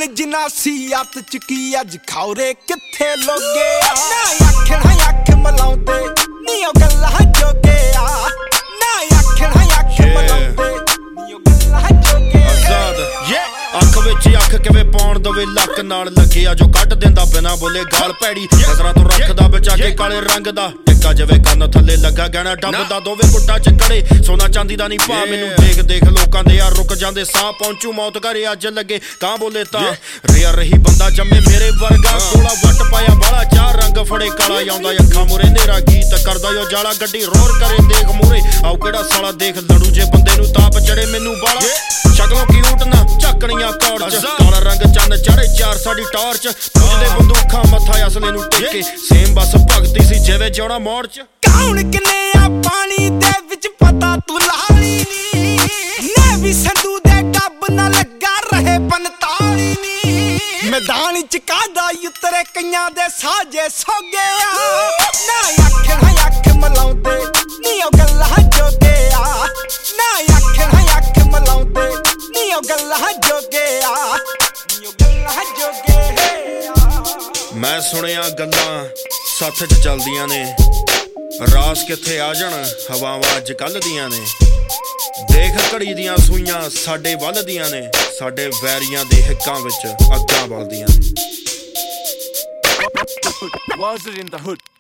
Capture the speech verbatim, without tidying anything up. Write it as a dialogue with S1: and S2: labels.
S1: ਕੱਲ ਜਨਾਸੀ ਅੱਤ ਚੁੱਕੀ ਅੱਜ ਖੌਰੇ ਕਿੱਥੇ ਲੋਗੇ ਨਾ ਆਖਣਾ ਅੱਖ ਮਲਾਉਂਦੇ ਨੀ ਉਹ ਗੱਲਾਂ ਜੋਗੇ ਆ ਨਾ ਆਖਣਾ ਅੱਖ ਮਲਾਉਂਦੇ ਨੀ ਉਹ ਗੱਲਾਂ ਜੋਗੇ
S2: ਆਜ਼ਾਦ ਯੇ ਅੱਖ ਵਿੱਚ ਅੱਖ ਕਿਵੇਂ ਪਾਉਣ ਦਵੇ ਲੱਕ ਨਾਲ ਲੱਗਿਆ ਜੋ ਕੱਢ ਦਿੰਦਾ ਬਿਨਾ ਬੋਲੇ ਗਾਲ ਭੈੜੀ ਨਜ਼ਰਾਂ ਤੋਂ ਰੱਖਦਾ ਬਚਾ ਕੇ ਕਾਲੇ ਰੰਗ ਦਾ ਟਿੱਕਾ ਜਿਵੇਂ ਕੰਨ ਥੱਲੇ ਲੱਗਾ ਗਹਿਣਾ ਡੱਬਦਾ ਦੋਵੇਂ ਗੁੱਟਾਂ ਚ ਕੜੇ ਸੋਨਾ ਚਾਂਦੀ ਦਾ ਨਹੀਂ ਭਾ ਮੈਨੂੰ ਦੇਖ ਦੇਖ ਲੋਕਾਂ ਦੇ ਯਾਰ ਰੁਕ ਜਾਂਦੇ ਸਾਹ ਪਹੁੰਚੂ ਮੌਤ ਘਰੇ ਅੱਜ ਲੱਗੇ ਕਾਂ ਬੋਲੇ ਤਾਂ ਰਿਆ ਰਹੀ ਬੰਦਾ ਜੰਮੇ ਮੇਰੇ ਵਰਗਾ ਕੋਲਾ ਵੱਟ ਪਾਇਆ ਬਾਲਾ ਚਾਰ ਰੰਗ ਫੜੇ ਕਾਲਾ ਆਉਂਦਾ ਅੱਖਾਂ ਮੂਰੇ ਨੇਰਾ ਗੀਤ ਕਰਦਾ ਜੋ ਜਾਲਾ ਗੱਡੀ ਰੋਰ ਕਰੇ ਦੇਖ ਮੂਰੇ ਆਓ ਕਿਹੜਾ ਸਾਲਾ ਦੇਖ ਲੜੂ ਜੇ ਬੰਦੇ ਨੂੰ ਤਾਪ ਚੜੇ ਮੈਨੂੰ ਬਾਲਾ ਸ਼ਕਲੋਂ ਕਿਊਟ ਨਾ ਝੱਕਣੀਆਂ ਕੌੜ ਚ ਕਾਲਾ ਰੰਗ ਚੰਨ ਚੜੇ ਚਾਰ ਸਾਡੀ ਟਾਰਚ ਪੁੱਜਦੇ ਬੰਦੂਖਾਂ ਮੱਥਾ ਅਸਲੇ ਨੂੰ ਟੇਕੇ ਸੇਮ ਬਸ ਭਗਤੀ ਸੀ ਜਿਵੇਂ ਜਿਉਣਾ ਮੋੜ ਚ
S1: ਕੌਣ ਕਿੰਨੇ ਆ ਪਾਣੀ ਦੇ ਵਿੱਚ ਪਤਾ ਤੂੰ ਲਾਲੀ ਨੀ ਨੇ ਵੀ ਸੰਧੂ ਦੇ ਡੱਬ ਨਾ ਲੱਗਾ ਰਹੇ ਪੰਤਾਲੀ ਨੀ ਮੈਦਾਨ ਚ ਕਾਦਾ ਉਤਰੇ ਕਈਆਂ ਦੇ ਸਾਜੇ ਸੋਗੇ ਆ ਨਾ ਆਖਣਾ ਅੱਖ ਮਲਾਉਂਦੇ ਨੀ ਉਹ ਗੱਲਾਂ ਜੋਗੇ ਆ ਨਾ ਆਖਣਾ ਅੱਖ ਮਲਾਉਂਦੇ ਨੀ ਉਹ ਗੱਲਾਂ ਜੋਗੇ ਆ ਨੀ ਉਹ ਗੱਲਾਂ ਜੋਗੇ ਆ
S2: ਮੈਂ ਸੁਣਿਆ ਗੱਲਾਂ ਸੱਥ ਚ ਚੱਲਦੀਆਂ ਨੇ ਰਾਸ ਕਿੱਥੇ ਆ ਜਾਣ ਹਵਾਵਾਂ ਅੱਜ ਕੱਲ ਦੀਆਂ ਨੇ ਦੇਖ ਘੜੀ ਦੀਆਂ ਸੂਈਆਂ ਸਾਡੇ ਵੱਲਦੀਆਂ ਨੇ ਸਾਡੇ ਵੈਰੀਆਂ ਦੇ ਹਿੱਕਾਂ ਵਿੱਚ ਅੱਗਾਂ ਬਲਦੀਆਂ ਨੇ
S3: Was it in the hood?